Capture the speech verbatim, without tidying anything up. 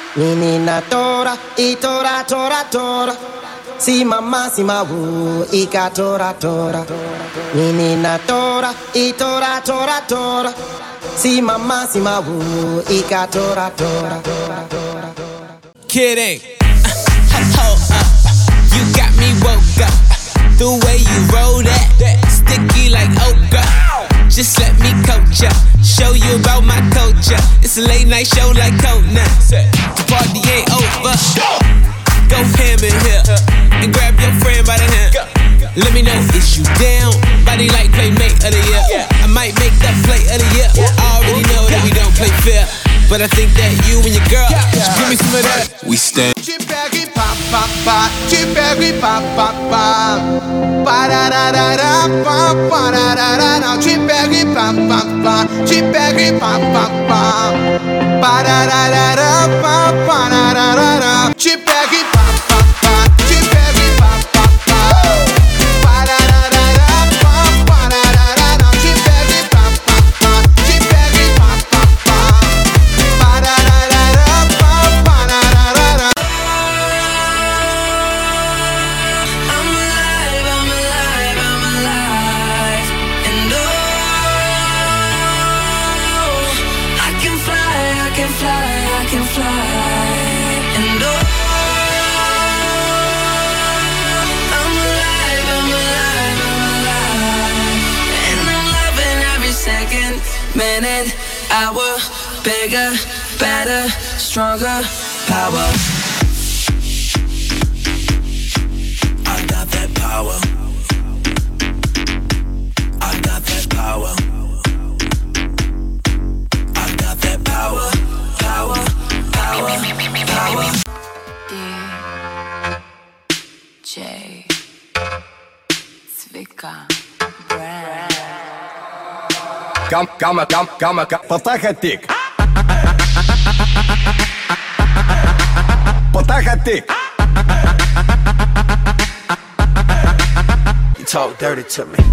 Menina tora, e tora, tora, tora. Si mamma, si ma wu, ika tora, tora. Menina tora, e tora, tora, tora. Si mamma, si ma wu, ika tora, tora. Kidding. Uh, hold up. You got me woke up. The way you roll that, sticky like okra. Just let me coach ya, show you about my culture. It's a late night show like Conan. The party ain't over. Go ham in here and grab your friend by the hand. Let me know if you down. Body like playmate of the year. I might make that play of the year. I already know that we don't play fair, but I think that you and your girl should give me some of that. We stand. Te pego e pá, pá, pá. Te pego e pá, pá, pá. Parararara, pá, parararara. Te pego e pá, pá, pá. Te pego e pá, pá, pá. Parararara, pá, parararara. Te pego e pá, pá, pá. Te pego e pá, pá, pá. Parararara, pá, parararara. Te pego e pá, pá, pá. Te pego e pá, pá, pá. Parararara, pá, parararara. Minute, hour, bigger, better, stronger, power. I got that power. I got that power. I got that power. Power, power, power. D J Zvika Brand. Кам, кама, кам, кама, кам. Потахатик. Потахатик. You talk dirty to me.